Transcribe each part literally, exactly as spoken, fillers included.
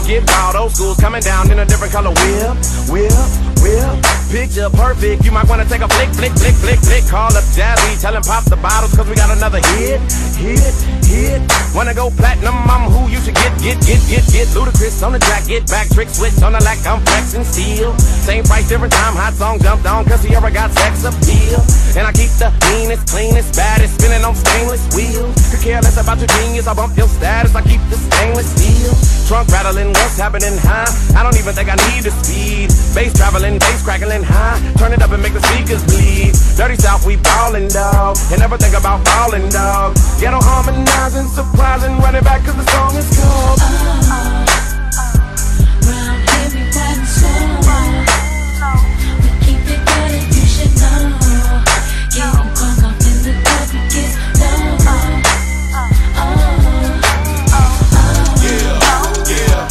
get wild. Old school's coming down in a different color. Whip, whip, whip. Picture perfect. You might wanna take a flick, flick, flick, flick, flick. Call up Jazzy, tell him pop the bottles, cause we got another hit, hit, hit. Wanna go platinum, I'm who you should get, get, get, get, get. Ludacris on the track, get back, trick switch on the lack, I'm flexing steel. Same price, different time, hot song jumped on, cause he ever got sex appeal. And I keep the meanest, cleanest, baddest, spinning on stainless wheels. Could care less about your genius, I bump your status, I keep the stainless steel. Trunk rattling, what's happening high? I don't even think I need the speed. Bass traveling, bass crackling high. Turn it up and make the speakers bleed. Dirty South, we ballin', dog. And never think about falling, dog. Ghetto harmonizing, surprising, running back cause the song is called oh, round everybody's soul. We keep it good, you should know. Getting crunk off in the club, we get low. Oh, oh, yeah, yeah,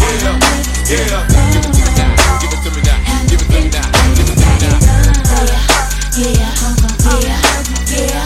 yeah, yeah. Give it to me now, give it to me now, give it to me now, give it to me now. Yeah, yeah, yeah, yeah.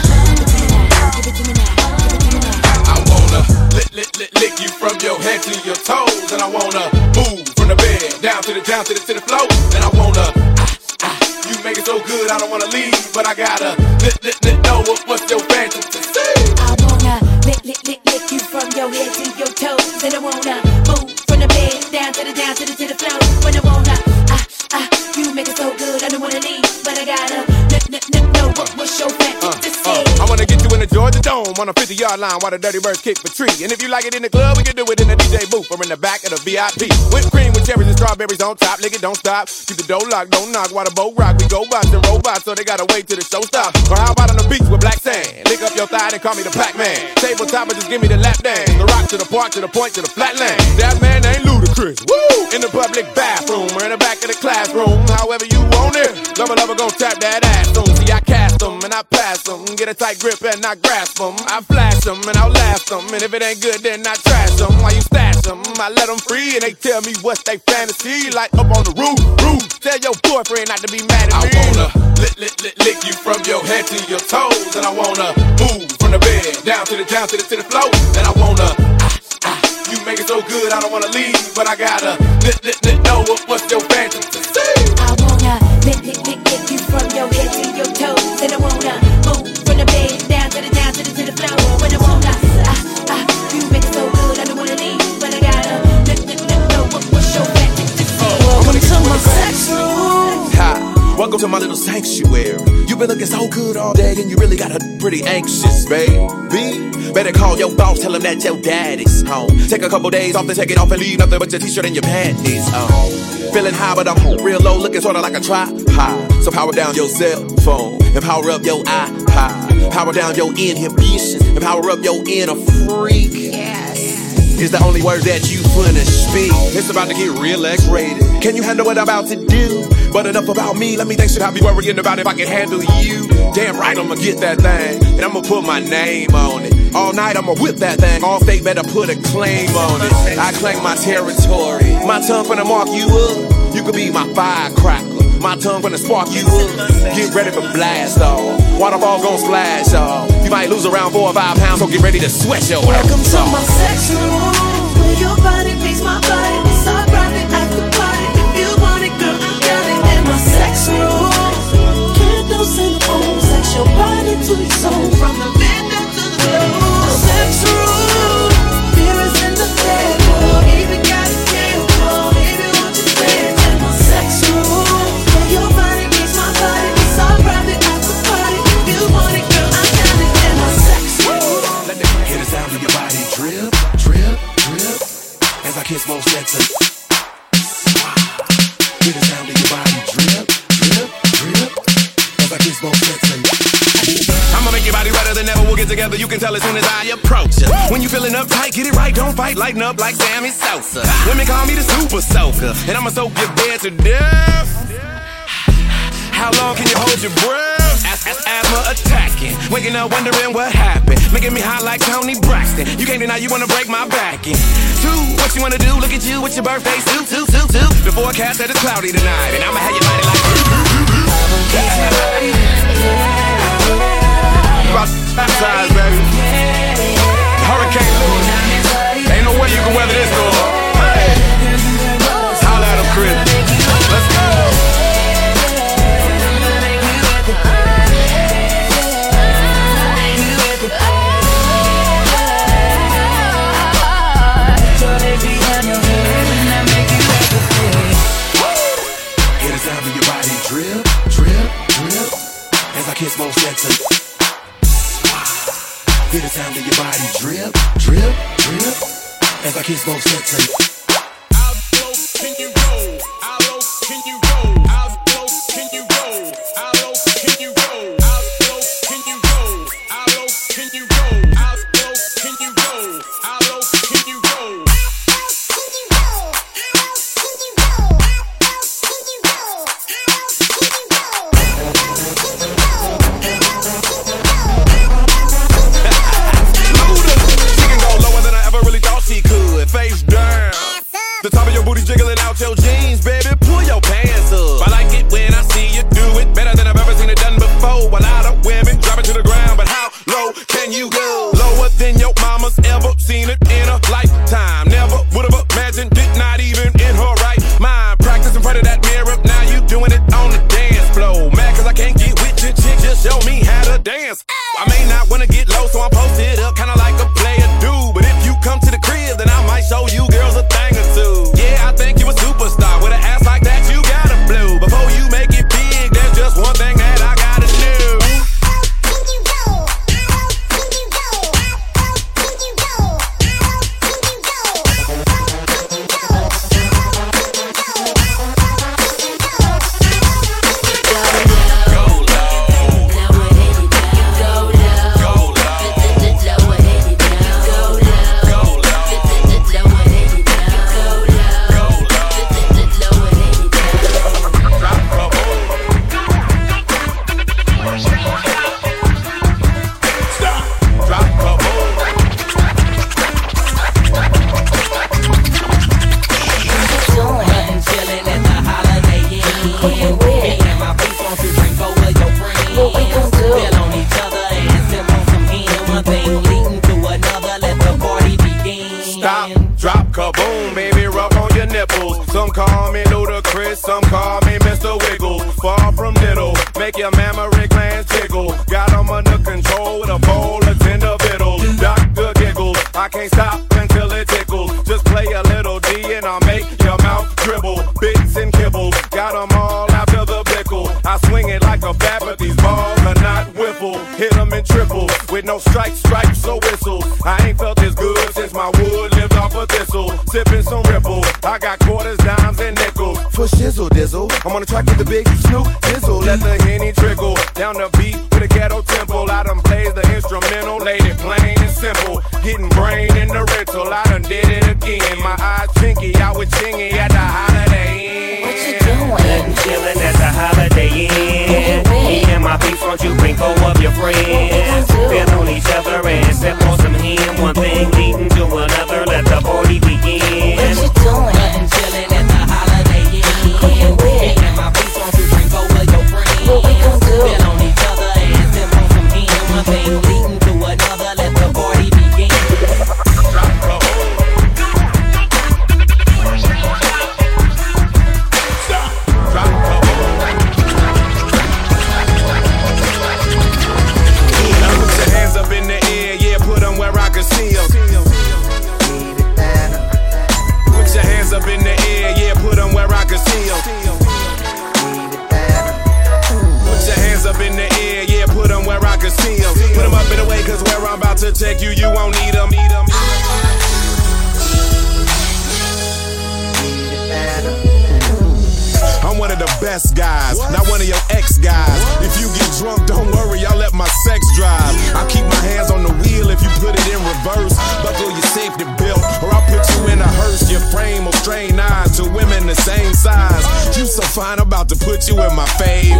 Give it to me now, give it to me now. I wanna lick, lick, lick, lick you from your head to your toes, and I wanna move from the bed down to the down to the to the floor, and I wanna ah, ah, you make it so good I don't wanna leave, but I gotta lick, lick, lick, know what, what's your fantasy to say. I wanna lick, lick, lick, lick you from your head to your toes, and I wanna move from the bed down to the down to the to the floor, when I wanna ah ah, you make it so good I don't wanna leave, but I gotta lick, lick, lick, know what, what's your fantasy uh, to say. Uh, I wanna get you in the Georgia Dome on a fifty yard line while the Dirty Birds kick for tree. And if you like it in the club, we can do it in the D J booth or in the back of the V I P. Whipped cream with cherries and strawberries on top. Lick it, don't stop. Keep the dough locked, don't knock. While the boat rock, we go bots and robots, so they gotta wait till the show stops. Or how about on the beach with black sand? Lick up your thigh and call me the Pac-Man. Tabletop and just give me the lap dance. The rock to the park, to the point, to the flatland. That man ain't Ludacris. Woo! In the public bathroom or in the back of the classroom. However you want it. Lover, lover, gon' tap that ass soon. See, I cast them and I pass them. Get a tight grip and I grasp them. I flash them and I'll last them. And if it ain't good, then I trash them. While you stash them, I let them free and they tell me what's they fantasy. Like up on the roof, roof. Tell your boyfriend not to be mad at me. I wanna lick, lick, lick, lick you from your head to your toes. And I wanna move from the bed down to the down to the to the floor. And I wanna ah, ah, you make it so good I don't wanna leave, but I gotta lick, lick, lick, know what, what's your fantasy to say. I wanna lick, lick, lick, lick you from your head to your toes, and I wanna move from the bed down to the down to the to the floor. When I wanna ah ah, you make it so good I don't wanna leave, but I gotta lick, lick, lick, know what, what's your fantasy to say. Welcome to my sex room. Hi, welcome to my little sanctuary. You been looking so good all day and you really got her pretty anxious, baby. Better call your boss, tell him that your daddy's home. Take a couple days off, then take it off and leave nothing but your t-shirt and your panties on. Feeling high, but I'm real low, looking sorta like a tripod. So power down your cell phone and power up your iPod. Power down your inhibitions and power up your inner freak. Yes. Is the only word that you finna speak. It's about to get real X-rated. Can you handle what I'm about to do? But enough about me, let me think, should I be worrying about if I can handle you? Damn right, I'ma get that thing, and I'ma put my name on it. All night, I'ma whip that thing, all state better put a claim on it. I claim my territory, my tongue finna mark you up. You could be my firecracker, my tongue finna spark you up. Get ready for blast off, waterfall gon' splash off. You might lose around four or five pounds, so get ready to sweat your ass off. Welcome to my sex room, where your body makes my body. It's our private after party. If you want it, girl, I got it. In my sex room, candles and phone, sex your body to your soul, from the bed down to the floor. The sex room, mirrors in the bedroom, even got a candle, baby, won't you dance? In my sex room, where your body makes my body. It's our private after party. If you want it, girl, I got it. In my sex room. Let the hear the sound of your body drip, drip, drip. As I kiss most sexy. Hear the sound of your body drip, drip, drip. As I kiss most sexy. I'ma make your body redder than ever. We'll get together, you can tell as soon as I approach ya. When you feeling uptight, get it right, don't fight. Lighten up like Sammy Sosa. Women call me the super soaker, and I'ma soak your bed to death. How long can you hold your breath? As, as, asthma attacking, waking up wondering what happened. Making me hot like Tony Braxton. You can't deny you wanna break my back in. Two, what you wanna do? Look at you with your birthday suit, two, two, two. The forecast said it's cloudy tonight, and I'ma have you lighted like about baptized, baby. Hurricane Louis. Ain't no way you can weather this door. Hey. as I kiss both sexes. Feel the sound of your body drip, drip, drip, as I kiss both sexes. How low can you go? How low can you go? How low can you go? How low can you go? How low can you go? How low can you go? How low can you go? How low can you go? Face down. The top of your booty jiggling out your jeans, baby. Pull your pants up. I like it when I see you do it better than I've ever seen it done before. A lot of women drop it to the ground, but how low can you go? Lower than your mama's ever seen it in a lifetime. Never would have imagined it, not even in her right mind. Practice in front of that mirror, now you doing it on the dance floor. Mad cause I can't get with your chick, just show me how to dance. I may not wanna get low, so I'm posted up, kinda like a player dude. But if you come to the crib, then I might show you girls a thing or two. Yeah, I think you a superstar. With an ass like that, you gotta blow. Before you make it big, there's just one thing that I gotta do. Some call me Ludacris, some call me Mister Wiggle. Far from diddle, make your mammary glands tickle. Got them under control with a bowl of tender vittles. Doctor Giggle, I can't stop until it tickles. Just play a little D and I'll make your mouth dribble. Bits and kibbles, got them all after the pickle. I swing it like a bat, but these balls are not whiffle. Hit them in triple, with no strikes, stripes, or whistles. I ain't felt this good since my wood lived off a thistle. Sipping some Ripple, I got quarters, dimes, and nickels. For shizzle dizzle, I'm on the track with the big Snoop Dizzle. Let the Henny trickle down the beat with a ghetto tempo. I done plays the instrumental, laid it plain and simple. Getting brain in the rental, I done did it again. My eyes chinky, I was chingy at the Holiday Inn. What you doing? Nothing chillin' at the Holiday Inn. Me and my peeps, won't you bring four of your friends? Feel on each other and sip on some hen. One thing leading to another, let the party begin. What you doing? Nothing chillin' at the Holiday Inn. Me and my peeps, won't you bring four of your friends? What we gon' do? Feel on each other and sip on some hen. One thing leading to another, let the party begin. Up in the air, yeah, put them where I can see them. Put your hands up in the air, yeah, put them where I can see them. Put them up in the way, cause where I'm about to take you, you won't need them. I'm one of the best guys, not one of your ex guys. If you get drunk, don't worry, I'll let my sex drive. I'll keep my hands on the wheel if you put it in reverse. Buckle your safety belt, or I'll put you in a hearse. Your frame will strain eyes to women the same size. You so fine, I'm about to put you in my fave.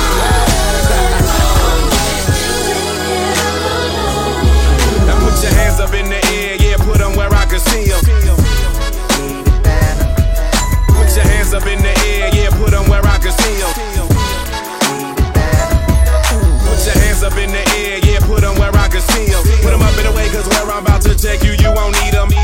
Now put your hands up in the air, yeah, put them where I can see them. Put your hands up in the air, yeah, put them where I can see them. Put your hands up in the air, yeah, put them where I can see them. Put them up in the way, cause where I'm about to take you, you won't need them.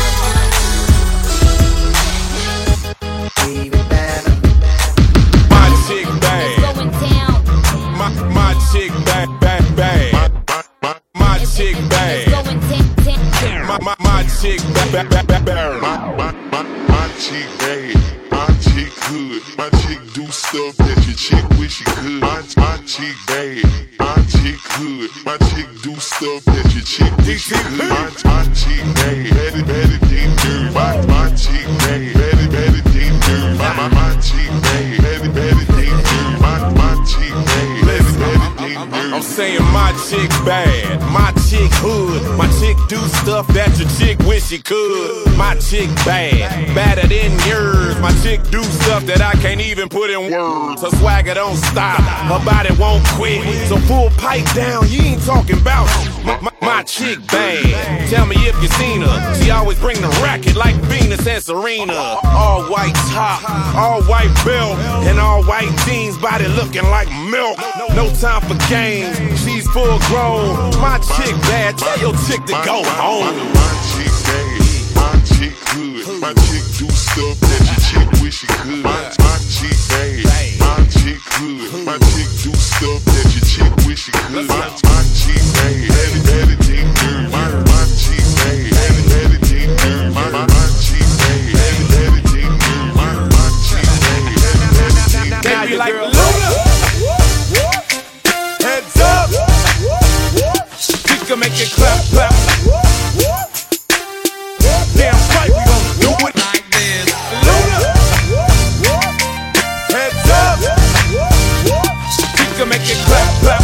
My chick bad. My, my chick bad, bad, bad. My, my, my chick bad. My, my, my chick bad, bad, bad, bad, bad. My, my, my, my chick bad. My chick good. My chick do stuff that your chick wish she could. My, my chick bad. bad, my chick good. My chick do stuff that your chick wish she could. My, my chick bad, better, better than dirt. My, my chick bad, better, better than dirt. My, my, my chick bad, better, better than dirt. My, my chick bad, better, better than dirt. I'm saying my chick bad, my chick hood. My chick do stuff that your chick wish she could. My chick bad, badder than yours. My chick do stuff that I can't even put in words. Her swagger don't stop, her body won't quit. So full pipe down, you ain't talking about my, my, my chick bad. Tell me if you seen her. She always bring the racket like Venus and Serena. All white top, all white belt, and all white jeans, body looking like milk. No time for games, she's full grown. My chick bad, tell your chick to go home. My chick bad, my chick good. My chick do stuff that your chick wish she could. My, my chick bad, my chick good. My chick do stuff that your chick wish she could. My, my chick bad, better, better than dirt. My, my chick bad, better, better than dirt. My, my, my chick bad, better, better than dirt. My, my chick bad, better, better than dirt. Now you like Luda. Heads up. We can make it clap, clap. Damn right, we gon' do it like this. Luda. Heads up. We can make it clap, clap.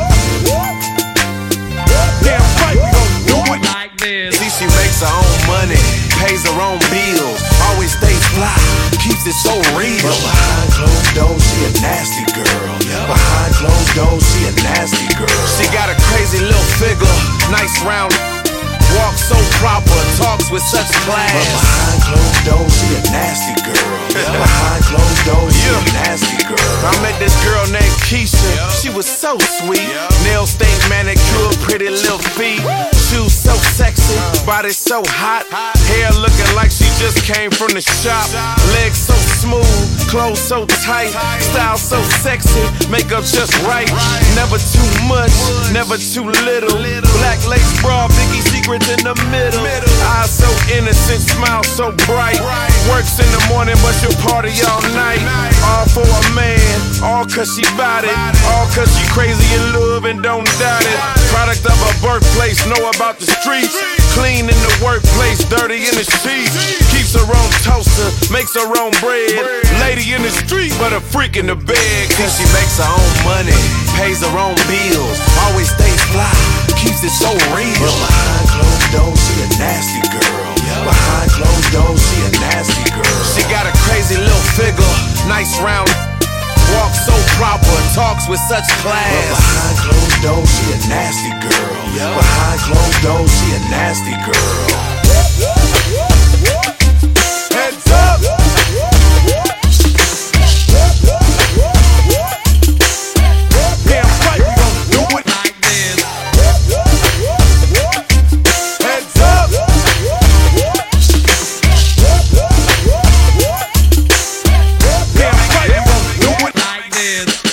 Damn right, we gon' do it like this. See, she makes her own money, pays her own bills, always stays fly, keeps it so real. But behind closed doors, she a nasty girl. Behind closed doors, she a nasty girl. She got a crazy little figure, nice round, walks so proper, talks with such class. But behind closed doors, she a nasty girl. Behind closed doors, she a nasty girl. I met this girl named Keisha, she was so sweet. Nails stayed manicured, pretty little feet. Shoes so sexy, body so hot. Hair looking like she just came from the shop. Legs so smooth, clothes so tight. Style so sexy, makeup just right. Never too much, never too little. Black lace bra, Biggie secrets in the middle. Eyes so innocent, smile so bright. Works in the morning, but she'll party all night. All for a man, all cause she bout it. All cause she crazy in love and don't doubt it. Product of her birthplace, know about the streets. Clean in the workplace, dirty in the sheets. Keeps her own toaster, makes her own bread. Lady in the street, but a freak in the bed. Cause she makes her own money, pays her own bills, always stays fly, keeps it so real. But behind closed doors, she a nasty girl. Behind closed doors, she a nasty girl. She got a crazy little figure, nice round, walks so proper, talks with such class. But behind closed doors, she a nasty girl. Behind closed doors, she a nasty girl. Heads up. Damn right, we gon' do it like this. Heads up. Damn right, we gon' do it like this.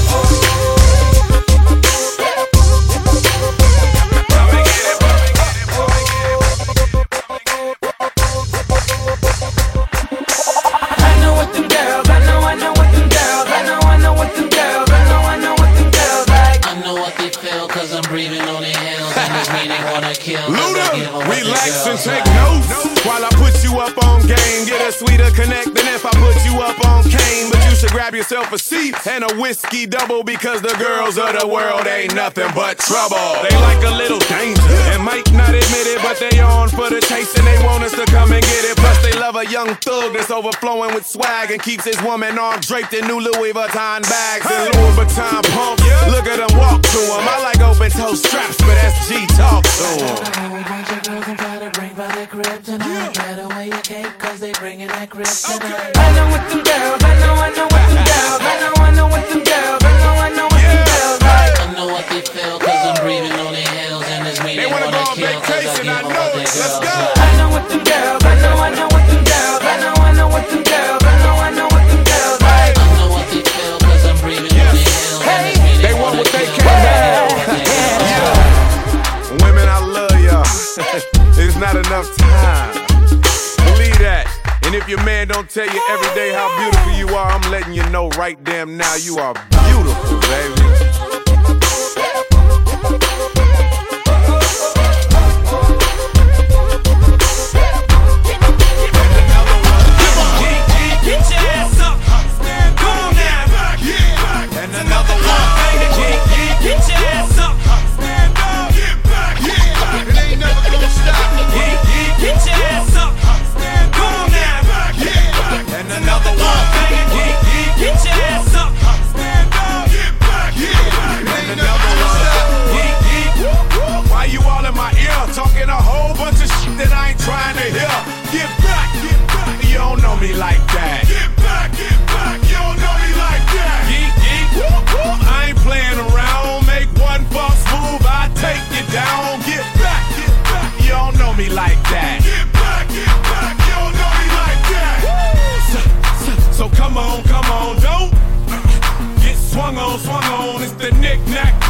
Luda, relax and take notes while I put you up on game. Get a sweeter connect than if I put you up on cane. But you should grab yourself a seat and a whiskey double, because the girls of the world ain't nothing but trouble. They like a little danger and might not admit it, but they on for the chase and they want us to come and get it. Plus they love a young thug that's overflowing with swag and keeps his woman arm draped in new Louis Vuitton bags and Louis Vuitton pumps. Look at them walk to them. I like open toe straps, but that's G talk to them. We bunch of girls and try to bring by the crib tonight. Get away your cake, cause they bringing that crib tonight. I know what them girls, I know, I know what them girls, I know, I know what them girls, I know, I know what them girls like. I know what they feel, cause I'm breathing on their heels, and it's me they, they wanna, wanna go kill, cause I give them what they girls like. I know what them girls, I know, I know what them girls, I know, I know what them girls, I know, I know what them girls like. I know what they feel, cause I'm breathing on their heels, and it's me they, they want what they can have. Women, I love y'all. There's not enough time. Believe that. And if your man don't tell you every day how beautiful you are, I'm letting you know right damn now you are beautiful, baby.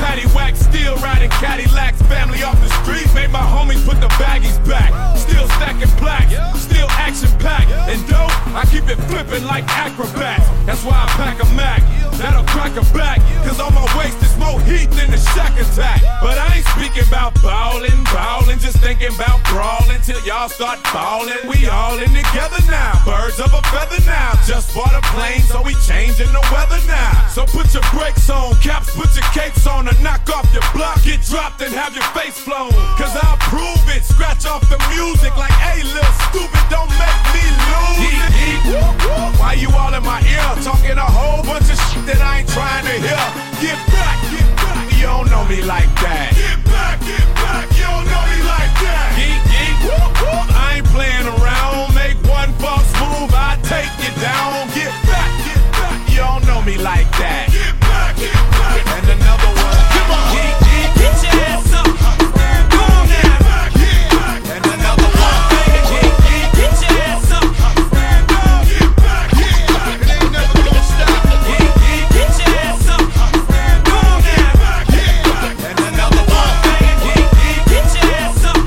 Patty wax, still riding Cadillacs. Family off the streets, made my homies put the baggies back. Still stacking plaques, still action packed. And dope, I keep it flipping like acrobats. That's why I pack a Mac, that'll crack a back. Cause on my waist is more heat than the Shack Attack. But I ain't speaking about ballin', ballin', just thinking about brawling till y'all start ballin'. We all in together now, birds of a feather now. Just bought a plane, so we changing the weather now. So put your brakes on, caps, put your capes on, and knock off your block. Get dropped and have your face flown. Cause I'll prove it, scratch off the music like, hey, little stupid, don't make me lose it. Why you all in my ear, talking a whole bunch of shit that I ain't trying to hear? Get back, get back, you don't know me like that. Get back, get back, you don't know me like that. Geek, geek, whoop, whoop. I ain't playing around, make one false move, I take you down. Get back, get back, you don't know me like that. Get back, get back, and another one. Come on, geek, geek, get your ass up. Go on now, get back, and another one. Geek, geek, get your ass up. Get back, get back, it ain't never gonna stop. Geek, geek, get your ass up. Go on now, get back, and another one. Geek, geek, get your ass up.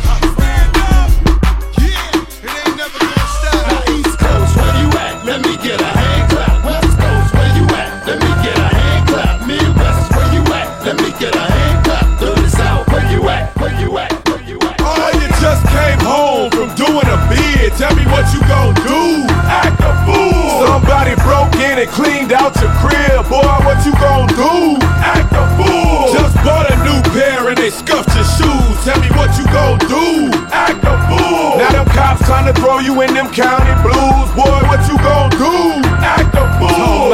Yeah, it ain't never gonna stop. Now East Coast, where you at? Let me get a hand clap. West Coast, where you at? Let me get a hand clap. Midwest, where you at? Let me get a hand clap. Dirty South, where you at? Where you at? Where you at? Oh, you just came home from doing a bid. Tell me what you gon' do. Act a fool. Somebody broke in and cleaned out your crib. Boy, what you gon' do? Act a fool. Just bought a new pair and they scuffed your shoes. Tell me what you gon' do. Act a fool. Now them cops trying to throw you in them county blues. Boy, what you gon' do? Act a fool.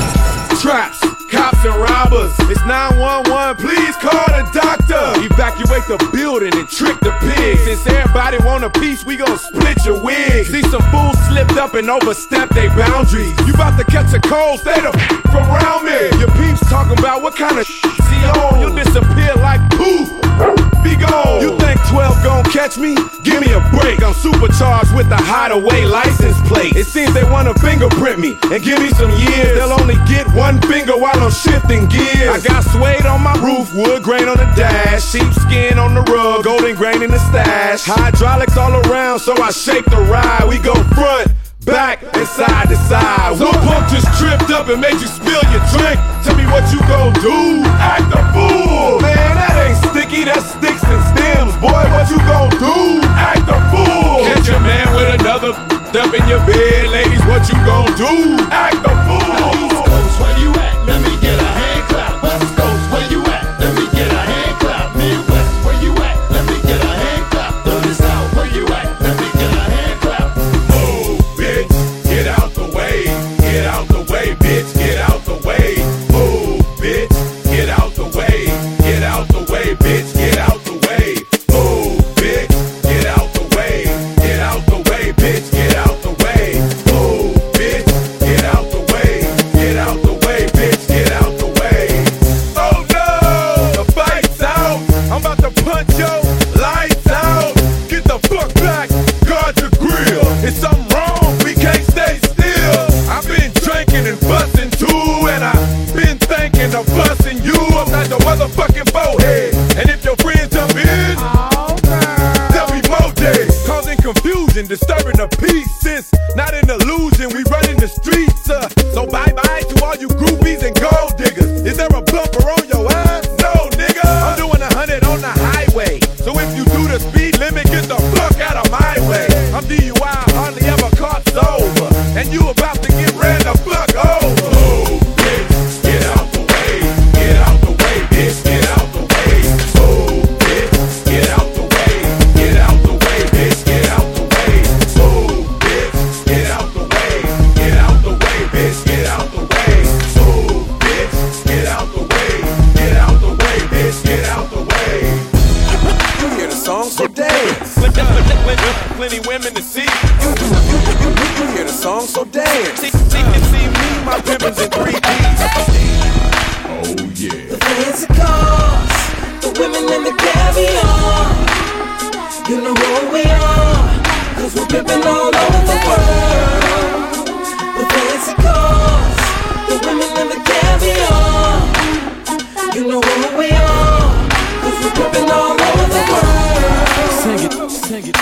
Traps, cops and robbers. It's nine one one, please call the doctor. Evacuate the building and trick the pigs. Since everybody want a piece, we gon' split your wigs. See some fools slipped up and overstepped their boundaries. You about to catch a cold, stay the f from around me. Your peeps talking about what kind of shit he on. You'll disappear like poof. Be gone. You think twelve gon' catch me? Give me a break. I'm supercharged with the hideaway license plate. It seems they wanna fingerprint me and give me some years. They'll only get one finger while I'm shifting gears. I got suede on my roof, wood grain on the dash, sheepskin on the rug, golden grain in the stash. Hydraulics all around, so I shake the ride. We go front, back, and side to side. Some punk just tripped up and made you spill your drink. Tell me what you gon' do. Act a fool. Man, that ain't sticky, that's sticks and stems. Boy, what you gon' do? Act a fool. Catch a man with another up in your bed. Ladies, what you gon' do? Act a fool. East Coast, where you at? Let me get a hand clap. West Coast, where you at? Let me get a hand clap. Midwest, where you at? Let me get a hand clap. Dirty South, where you at? Let me get a hand clap. Move, bitch, get out the way. Get out the way, bitch, get out the way. Move, bitch, get out the way. Get out the way, bitch, get out the way. Move, bitch, get out the way. Get out the way, bitch, get out the way. Move, bitch, get out the way. Get out the way, bitch, get out the way. Oh no, the fight's out. I'm about to punch your lights out. Get the fuck back, guard your grill. It's something wrong, we can't stay still. I've been drinking and busting too, and I've been thinking of busting you upside the motherfucking forehead. And if your friends jump in, there'll be more days, causing confusion, disturbing the peace. Since not an illusion, we run in the streets. Uh, so bye bye to all you groupies and gold diggers. Is there a bumper on your ass? No, nigga. I'm doing a hundred on the highway. So if you do the speed limit, get the fuck out of my way. I'm D U I, hardly ever caught sober, and you about to get ran the fuck over. Move, bitch, get out the way. Get out the way, bitch, get out the way. Move, bitch, get out the way. Get out the way, bitch, get out the way. Move, bitch, get out the way. Get out the way, bitch, get out the way. Move, bitch, get out the way. Get out the way, bitch, get out the way. You hear the song, so dance. Plenty women to see. You, you, you, you, you hear the song, so dance. She, she can see me, my pimpins in three D. Oh yeah. The fancy cars, the women and the caviar. You know who we are, cause we're pimping all over the world. The fancy cars, the women and the caviar. You know who we are. Sing it.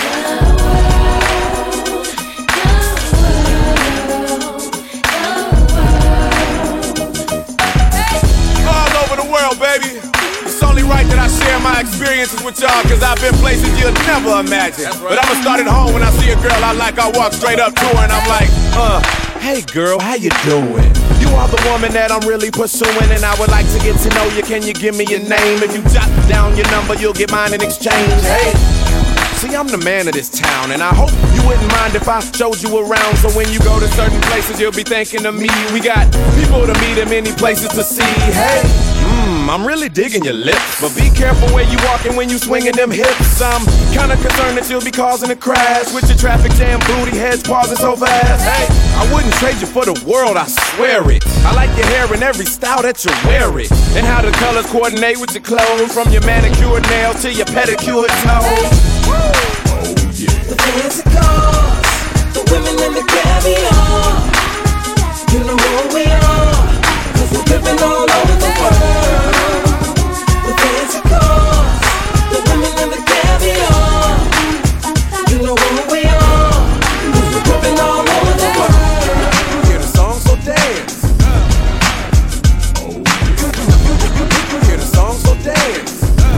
All over the world, baby. It's only right that I share my experiences with y'all, cause I've been places you'll never imagine. Right. But I'ma start at home. When I see a girl I like, I walk straight up to her and I'm like, uh, hey girl, how you doing? You are the woman that I'm really pursuing, and I would like to get to know you. Can you give me your name? If you jot down your number, you'll get mine in exchange. Hey, see, I'm the man of this town, and I hope you wouldn't mind if I showed you around. So when you go to certain places, you'll be thinking of me. We got people to meet and many places to see. Hey, mmm, I'm really digging your lips, but be careful where you walking when you swinging them hips. I'm kinda concerned that you'll be causing a crash with your traffic jam booty heads pausing so fast. Hey, I wouldn't trade you for the world, I swear it. I like your hair in every style that you wear it, and how the colors coordinate with your clothes, from your manicured nails to your pedicured toes. Oh yeah. The fancy cars, the women and the caviar. You know who we are, cause we're living all over the world. The fancy cars, the women and the caviar. You know who we are, cause we're living all over the world. You hear the song, so dance. Oh yeah. You hear the song, so dance.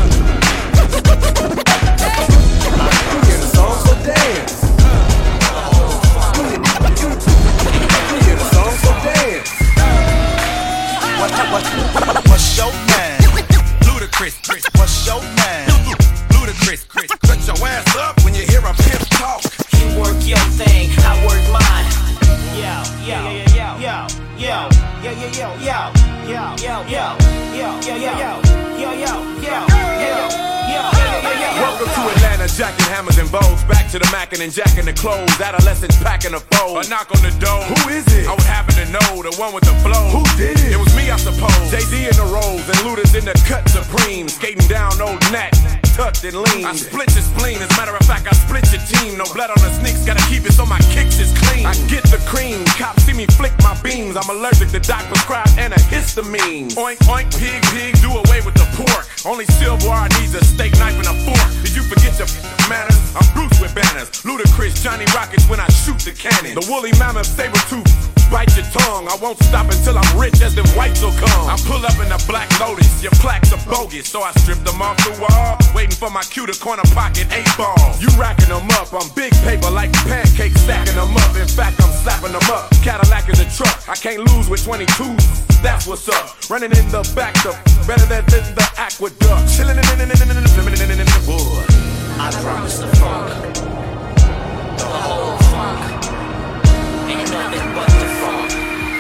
What's your name? Ludacris, Chris. What's your name? Ludacris, Chris. Cut your ass up when you hear a pimp talk. You work your thing, I work mine. Yo, yo, yo, yo, yo, yo, yo, yo, yo, yo, yo, yo, yo, yo, yo, yo, yo, yo, yo, yo. Welcome to Atlanta, jacking hammers and bows. Back to the mackin' and jacking the clothes. Adolescents packing a fold. A knock on the door. Who is it? I would happen to know, the one with the flow. Who did it? It was me, I suppose. J-D in the rolls and Luda's in the cut supreme. Skating down old Nat, tucked and lean. I split your spleen, as a matter of fact, I split your team. No blood on the sneaks, gotta keep it so my kicks is clean. I get the cream, cops see me flick my beams. I'm allergic to doc prescribed antihistamine. Oink, oink, pig, pig, do away with the pork. Only silverware needs a steak knife and a fork. Did you forget your manners? I'm Bruce with banners. Ludacris, Johnny Rockets when I shoot the cannon. The woolly mammoth, saber tooth, bite your tongue. I won't stop until I'm rich as them whites will come. I pull up in a black Lotus, your plaques are bogus, so I strip them off the wall. Waiting for my cue to corner pocket eight balls. You racking them up, I'm big paper like pancakes, stacking them up. In fact, I'm slapping them up. Cadillac is a truck, I can't lose with twenty-twos. That's what's up. Running in the back, the better than the aqueduct. Chilling in the wood. I promise the funk, the whole funk, ain't nothing but the funk.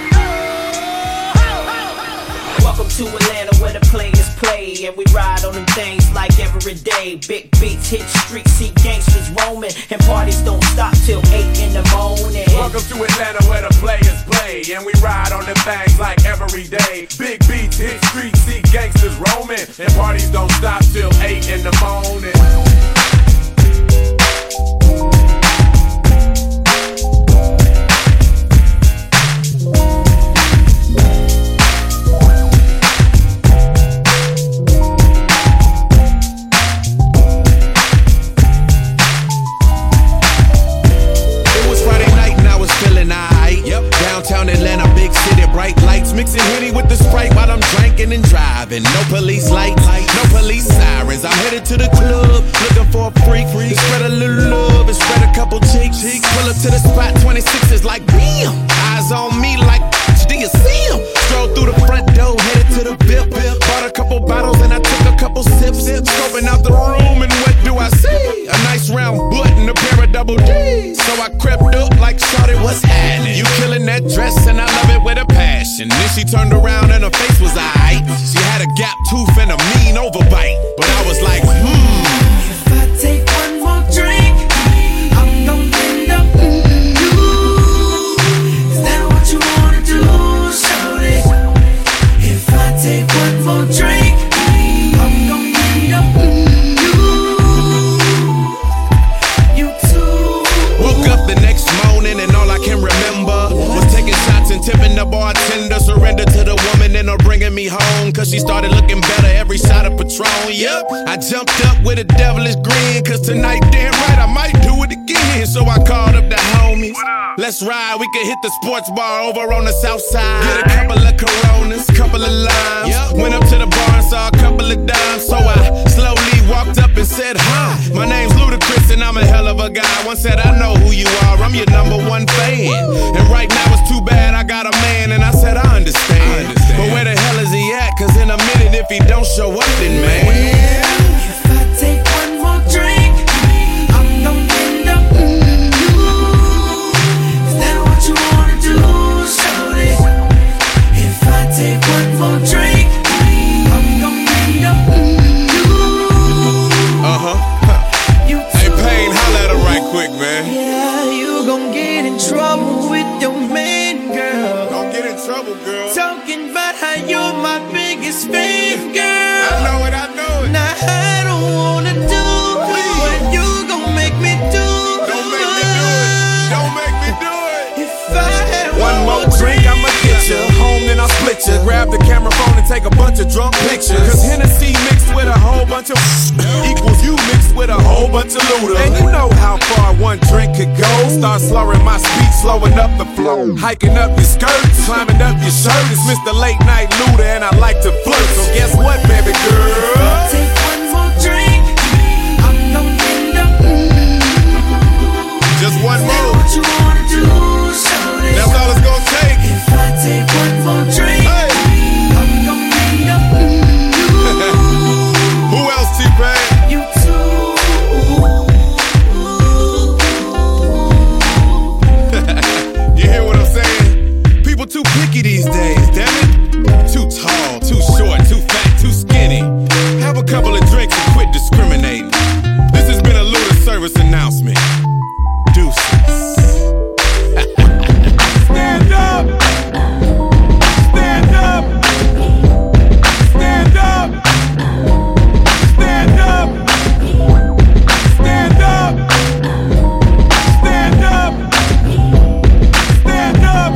Welcome to Atlanta where the players play, and we ride on them things like every day. Big beats hit streets, see gangsters roaming, and parties don't stop till eight in the morning. Welcome to Atlanta where the players play, and we ride on them things like every day. Big beats hit streets, see gangsters roaming, and parties don't stop till eight in the morning. Downtown Atlanta, big city, bright lights, mixing Henny with the Sprite while I'm drinking and driving. No police lights, no police sirens. I'm headed to the club, looking for a freak. Spread a little love and spread a couple cheeks. Pull up to the spot, twenty-six is like bam. Eyes on me like, do you see him? Stroll through the front door, headed to the V I P. Bought a couple bottles and I took a couple sips. Scoping out the room and what do I see? A nice round butt and a pair of double D's. So I crept up like shawty, what's happening? You killing that dress and I love it with a passion. Then she turned around and her face was aight. She had a gap tooth and a mean overbite. But I was like, hmm. If I take one more drink, I'm gonna end up in you. Is that what you wanna do, shorty? If I take one more drink, I'm gonna end up in you. You too. Woke up the next morning and all I can remember was taking shots and tipping the bartender. Surrender to the woman and her bringing me home, cause she started looking better every shot of Patron. Yep, I jumped up with a devilish grin, cause tonight damn right I'm so I called up the homies. Let's ride, we can hit the sports bar over on the south side. Get a couple of Coronas, couple of limes. Went up to the bar and saw a couple of dimes. So I slowly walked up and said, hi, my name's Ludacris and I'm a hell of a guy. One said, I know who you are, I'm your number one fan. And right now it's too bad I got a man. And I said, I understand, I understand. But where the hell is he at? Cause in a minute if he don't show up, then man, if I take one more drink, I'm gonna end up mm, you. Is that what you wanna do, shorty? If I take one more drink, I'm gonna end up mm, you. Uh-huh. You hey, Payne, holla at her right quick, man. Yeah, you gon' get in trouble with your man, girl. Don't get in trouble, girl. Talking about how you're my biggest fan, girl. I know it, I know it. Now I don't wanna do what you gon' make me do. Don't make me do it. Don't make me do it. If I had one more drink, I'ma get you home, then I'll split you. Grab the camera phone and take a bunch of drunk pictures. Cause Hennessy mixed with a whole bunch of equals you mixed with a whole bunch of looters. And you know how far one drink could go. Start slurring my speech, slowing up the flow. Hiking up your skirts, climbing up your shirt. It's Mister Late Night Looter and I like to flirt. So guess what, baby girl? take one more drink, I'm gonna end up mm, just one is that more. what you wanna do, shorty? That's all it's gonna take. If I take one more drink, Hey. I'm gonna end up mm, you. Who else, T-Pain? You too. You hear what I'm saying? People too picky these days, damn it. Too tall, too short, too fat, too skinny. Have a couple of drinks and quit discriminating. This has been a Luda service announcement. Deuces. Stand up! Stand up! Stand up! Stand up! Stand up! Stand up! Stand up!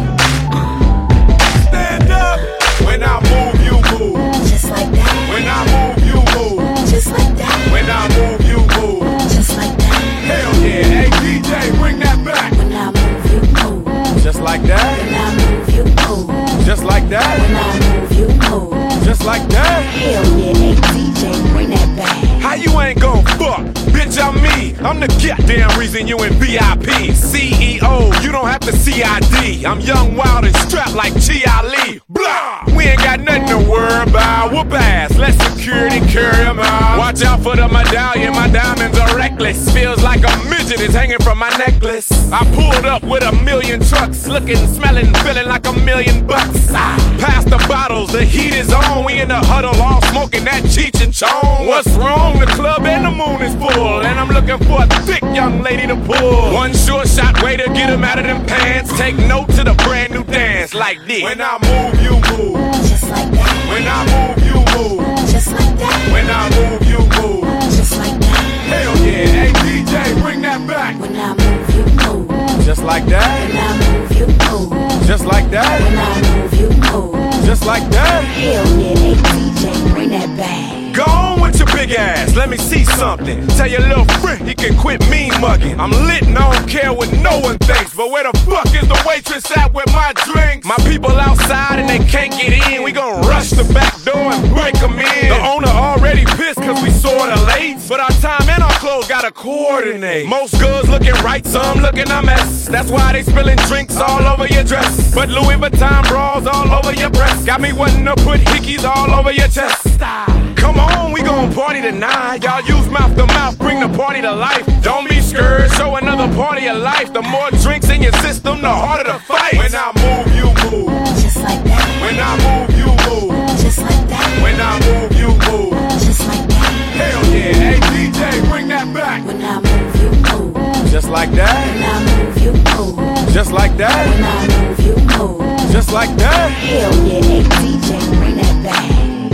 Stand up! When I move, you move. Just like that, When I move, you move. just like that, When I move, you move. just like that. Hell yeah, hey D J, bring that back. When I move, you move. Just like that, When I move, you move. just like When that, I move, you move. just like that. Hell yeah, hey D J, bring that back. How you ain't gon' fuck? Bitch, I'm me. I'm the goddamn reason you in V I P. C E O, you don't have to C I D. I'm young, wild, and strapped like Chi Ali. Blah! We ain't got nothing to worry about. Whoop ass, let security carry 'em out. Watch out for the medallion, my diamonds are reckless. Feels like a midget is hanging from my necklace. I pulled up with a million trucks, looking, smelling, feeling like a million bucks. Ah, pass the bottles, the heat is on. We in the huddle, all smoking that Cheech and Chong. What's wrong? The club and the moon is full, and I'm looking for a thick young lady to pull. One sure shot way to get him out of them pants. Take note to the brand new dance like this. When I move, you move. Just like that, When I move, you move. just like that, When I move, you move. just like that. Hell yeah, hey D J, bring that back. When I move, you move. Just like that, When I move, you move. just like When that, I move, you move. just like that. Hell yeah, hey D J, bring that back. Go on with your big ass, let me see something. Tell your little friend he can quit mean mugging. I'm lit and I don't care what no one thinks. But where the fuck is the waitress at with my drinks? My people outside and they can't get in. We gon' rush the back door and break them in. The owner already pissed cause we sorta late. But our time and our clothes gotta coordinate. Most girls looking right, some looking a mess. That's why they spilling drinks all over your dress. But Louis Vuitton bras all over your breast. Got me wanting to put hickeys all over your chest. Come on, we gon' party tonight. Y'all use mouth to mouth, bring the party to life. Don't be scared, show another party of life. The more drinks in your system, the harder to fight. When I move, you move. Just like that, When I move, you move. just like that, When I move, you move. just like that. Hell yeah, hey D J, bring that back. When I move, you move. Just like that, When I move, you move. just like that, When I move, you move. just like that. Hell yeah, hey D J, bring that back.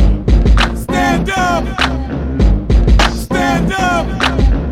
Stand up! Stand up!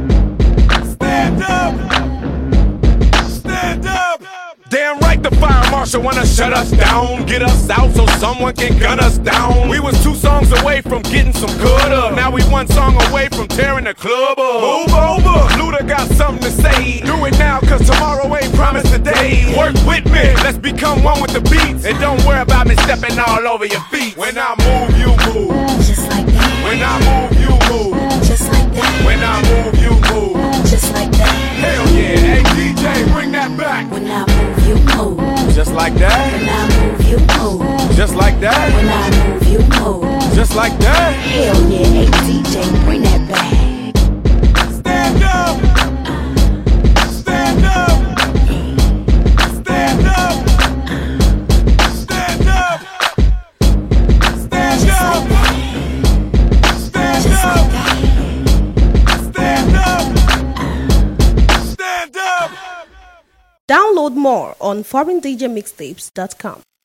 Stand up! Stand up! Damn right the fire Marshall wanna shut us down, get us out so someone can gun us down. We was two songs away from getting some good up. Now we one song away from tearing the club up. Move over, Luda got something to say. Do it now, cause tomorrow ain't promised today. Work with me, let's become one with the beats. And don't worry about me stepping all over your feet. When I move, you move. Just like that. When I move, you move. Just like that. When I move, you move. Just like that. Hell yeah, hey D J, bring that back. When I move, you move. Just like that. When I move, you move. Just like that. When I move, you move. Just like that. Hell yeah, hey D J, bring that back. Stand up. Stand up. Stand up. Stand up. Stand up. Stand up. Stand up. Stand up. Download more on foreign d j mixtapes dot com.